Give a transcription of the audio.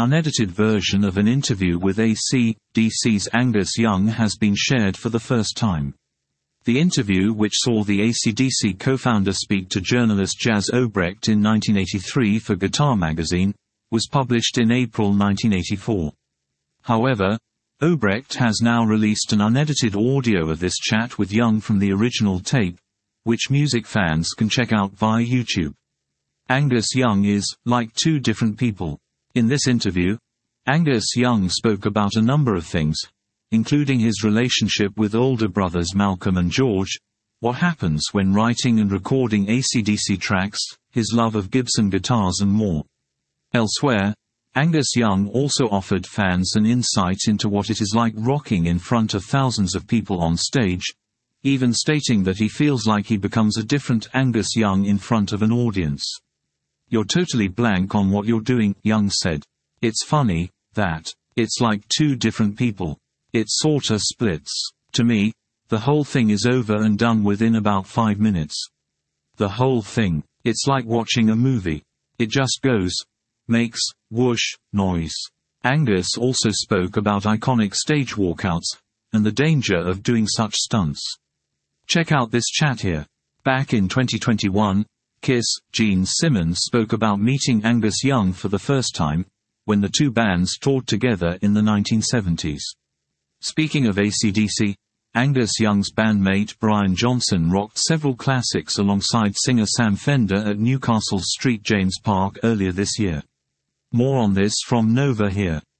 unedited version of an interview with AC/DC's Angus Young has been shared for the first time. The interview, which saw the AC/DC co-founder speak to journalist Jas Obrecht in 1983 for Guitar magazine, was published in April 1984. However, Obrecht has now released an unedited audio of this chat with Young from the original tape, which music fans can check out via YouTube. Angus Young is like two different people. In this interview, Angus Young spoke about a number of things, including his relationship with older brothers Malcolm and George, what happens when writing and recording AC/DC tracks, his love of Gibson guitars and more. Elsewhere, Angus Young also offered fans an insight into what it is like rocking in front of thousands of people on stage, even stating that he feels like he becomes a different Angus Young in front of an audience. "You're totally blank on what you're doing," Young said. "It's funny that it's like two different people. It sorta splits. To me, the whole thing is over and done within about 5 minutes. The whole thing. It's like watching a movie. It just goes, makes, whoosh, noise." Angus also spoke about iconic stage walkouts, and the danger of doing such stunts. Check out this chat here. Back in 2021, Kiss, Gene Simmons spoke about meeting Angus Young for the first time, when the two bands toured together in the 1970s. Speaking of AC/DC, Angus Young's bandmate Brian Johnson rocked several classics alongside singer Sam Fender at Newcastle's St James Park earlier this year. More on this from Nova here.